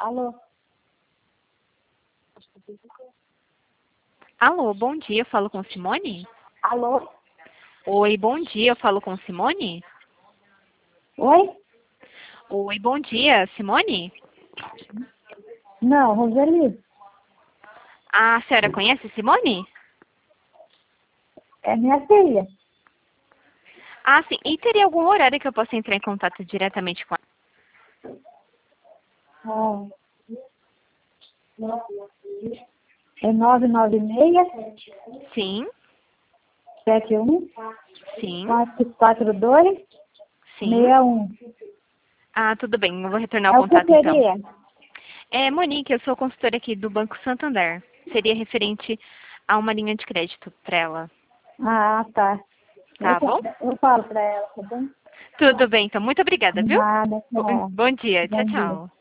Alô? Alô, bom dia, eu falo com Simone? Alô? Oi, bom dia, eu falo com Simone? Oi? Oi, bom dia, Simone? Não, Roseli. A senhora conhece Simone? É minha filha. Ah, sim. E teria algum horário que eu possa entrar em contato diretamente com ela? Ah, é 996 Sim, 71 sim, 442 sim. 61. Ah, tudo bem, eu vou retornar o É o que contato então. seria? Monique, eu sou consultora aqui do Banco Santander. Seria referente a uma linha de crédito para ela, Ah, tá. tá bom? Eu falo pra ela, tá bom? Tudo bem, então. Muito obrigada, De viu? nada, Bom tchau. bom dia. Tchau, Bom dia. tchau.